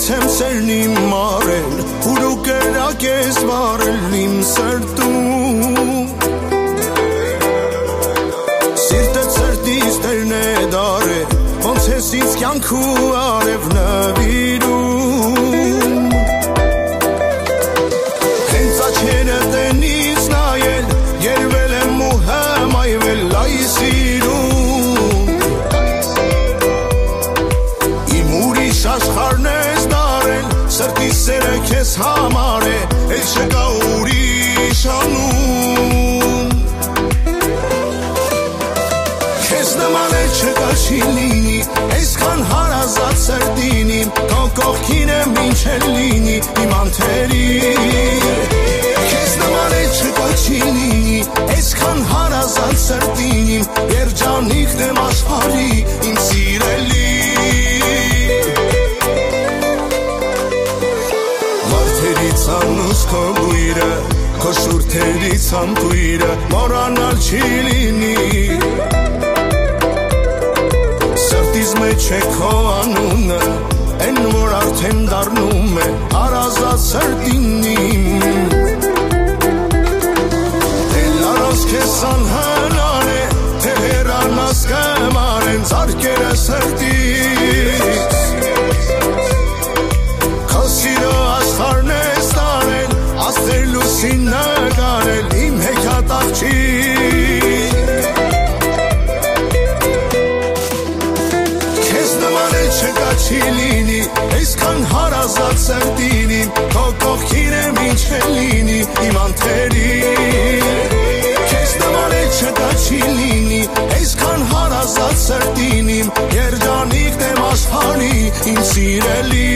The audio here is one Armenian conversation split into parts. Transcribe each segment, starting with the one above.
եմ սերն իմ մարել ու դու կերակ ես վարել իմ սրտում Սիրտը ծրտից տերն է դարել ոնց ես ինձ կյանքու արև նվիրում Հենց աչքերը տնից նայել երվել եմ ու հմայվել այ սիրում Իմ ուրիշ աշխարհն ես դարել Սրտի սերը քեզ համար է էլ չկա ուրիշ անուն Քեզ նման էլ չկա չի լինի Այսքան հարազատ սրտին իմ Քո կողքին եմ ինչ էլ լինի իմ անթերի Քեզ նման էլ չկա չի լինի Այսքան հարազատ սրտին իմ Երջանիկն եմ աշխարհի իմ սիրելի Անուս քո բույրը, քո շուրթերից համբույրը Մորանալ չի լինի Սրտիս մեջ է քո անունը Են որ արդեն դառնում է հարազատ սրտին իմ Էլ առանց քեզ անհնար է Թե հեռանաս կմարեն ծարկերը սրտից Քո սիրո աշխարհն է Աստղեր լուսին նկարել իմ հեքիաթ աղջիկ Քեզ նման էլ չկա չի լինի Այսքան հարազատ սրտին իմ Քո կողքին եմ ինչ էլ լինի իմ անթերի Քեզ նման էլ չկա չի լինի Այսքան հարազատ սրտին իմ Երջանիկն եմ աշխարհի իմ սիրելի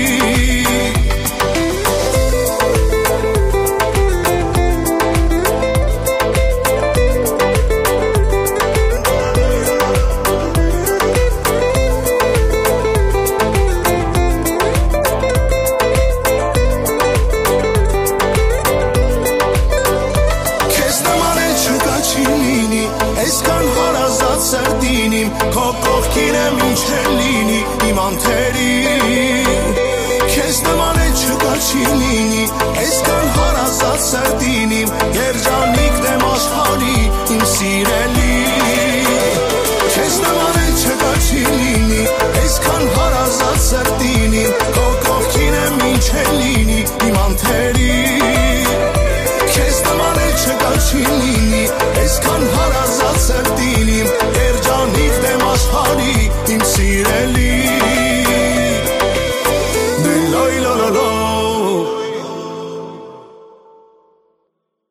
Այսքան հարազատ սրտին իմ Քո կողքին եմ ինչ էլ լինի իմ անթերի Քեզ նման էլ չկա չի լինի Այսքան հարազատ սրտին իմ Երջանիկն եմ աշխարհի իմ սիրելի Քեզ նման էլ չկա չի լինի Այսքան հարազատ սրտին իմ Քո կողքին եմ ինչ էլ լինի իմ անթերի Քեզ նման էլ չկա չի լինի Այսքան հարազատ սրտին իմ Երջանիկն եմ աշխարհի իմ սիրելի